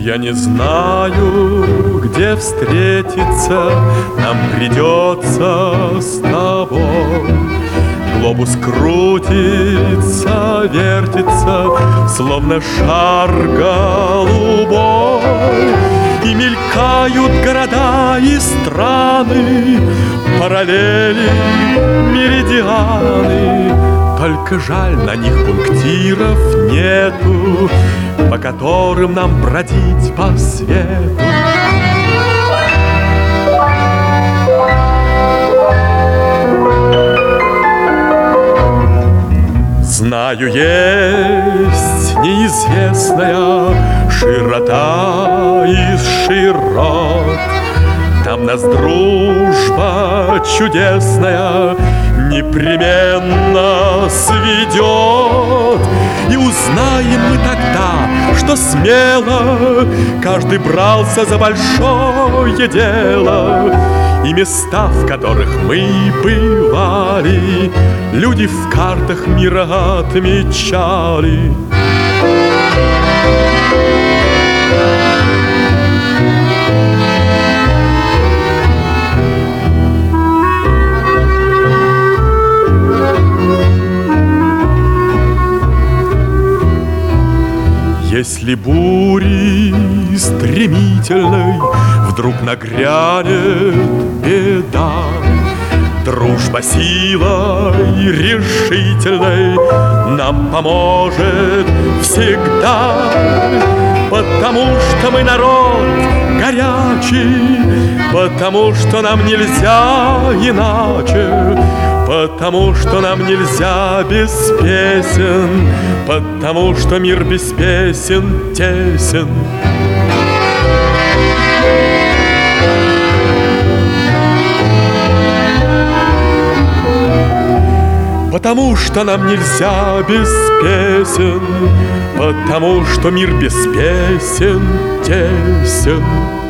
Я не знаю, где встретиться нам придется с тобой. Глобус крутится, вертится, словно шар голубой. И мелькают города и страны, параллели, меридианы. Только жаль, на них пунктиров нету, по которым нам бродить по свету. Знаю, есть неизвестная широта из широт. Там нас дружба чудесная непременно сведет. И узнаем мы тогда, что смело каждый брался за большое дело. И места, в которых мы бывали, люди в картах мира отмечали. Если бури стремительной вдруг нагрянет беда, дружба силой решительной нам поможет всегда. Потому что мы народ горячий, потому что нам нельзя иначе, потому что нам нельзя без песен, потому что мир без песен тесен. Потому что нам нельзя без песен, потому что мир без песен тесен.